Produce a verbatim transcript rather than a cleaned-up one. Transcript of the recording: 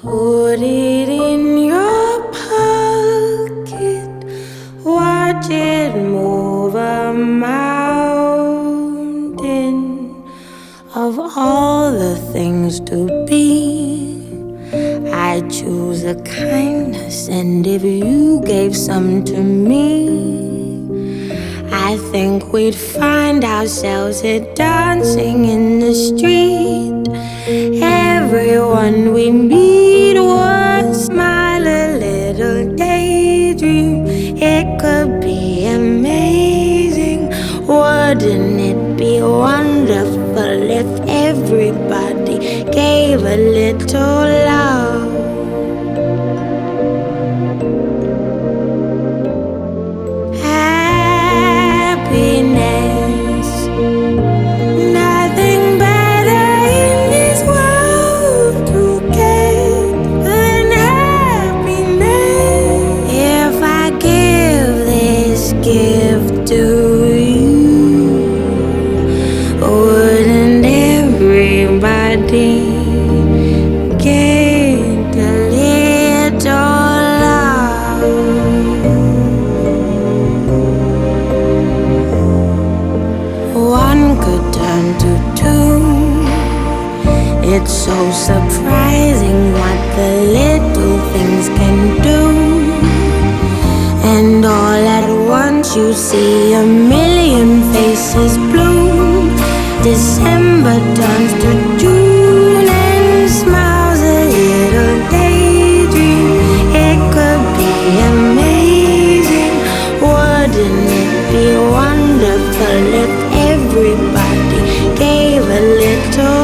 Put it in your pocket, watch it move a mountain. Of all the things to be, I choose a kindness, and if you gave some to me, I think we'd find ourselves here dancing in the street. Everyone we meet would smile, a little daydream. It could be amazing. Wouldn't it be wonderful if everybody gave a little love? Happiness, nothing better in this world to get than happiness. If I give this gift to you, wouldn't everybody get a little love? One could turn to two. It's so surprising what the little things can do. And all at once you see a million faces bloom. December turns to June and smiles, a little daydream. It could be amazing. Wouldn't it be wonderful if everybody gave a little